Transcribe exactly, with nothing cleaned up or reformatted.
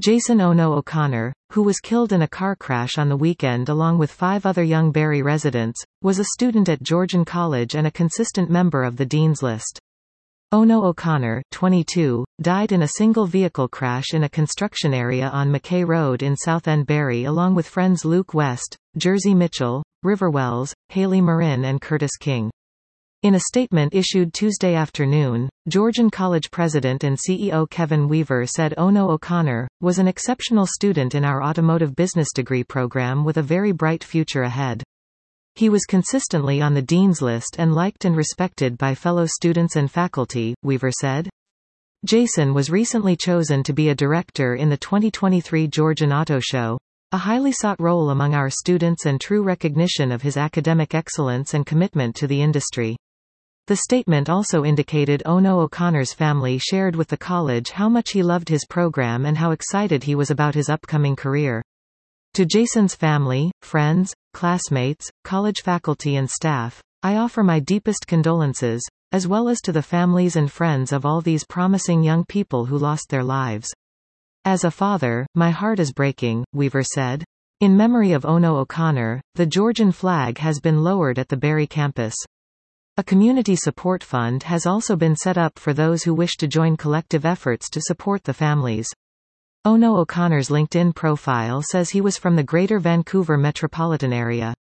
Jason Ono O'Connor, who was killed in a car crash on the weekend along with five other young Barrie residents, was a student at Georgian College and a consistent member of the Dean's List. Ono O'Connor, twenty-two, died in a single vehicle crash in a construction area on McKay Road in Southend Barrie along with friends Luke West, Jersey Mitchell, River Wells, Haley Marin and Curtis King. In a statement issued Tuesday afternoon, Georgian College president and C E O Kevin Weaver said Ono O'Connor was an exceptional student in our automotive business degree program with a very bright future ahead. He was consistently on the Dean's List and liked and respected by fellow students and faculty, Weaver said. Jason was recently chosen to be a director in the twenty twenty-three Georgian Auto Show, a highly sought role among our students and true recognition of his academic excellence and commitment to the industry. The statement also indicated Ono O'Connor's family shared with the college how much he loved his program and how excited he was about his upcoming career. To Jason's family, friends, classmates, college faculty and staff, I offer my deepest condolences, as well as to the families and friends of all these promising young people who lost their lives. As a father, my heart is breaking, Weaver said. In memory of Ono O'Connor, the Georgian flag has been lowered at the Barrie campus. A community support fund has also been set up for those who wish to join collective efforts to support the families. Ono O'Connor's LinkedIn profile says he was from the Greater Vancouver metropolitan area.